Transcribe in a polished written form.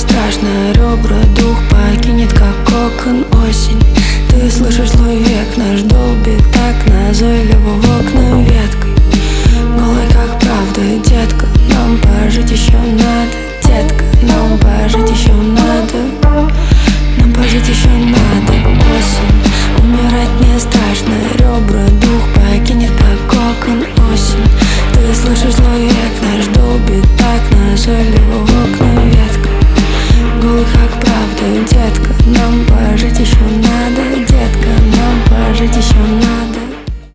страшно, ребра дух покинет, как кокон осень. Ты слышишь злой век, наш долбит так назойливо в окна веткой. Голой как правда, детка, нам пожить еще надо. Детка, нам пожить еще надо. Нам пожить еще надо. Осень, умирать не страшно, ребра дух покинет, как кокон осень. Ты слышишь злой век, наш долбит так назойливо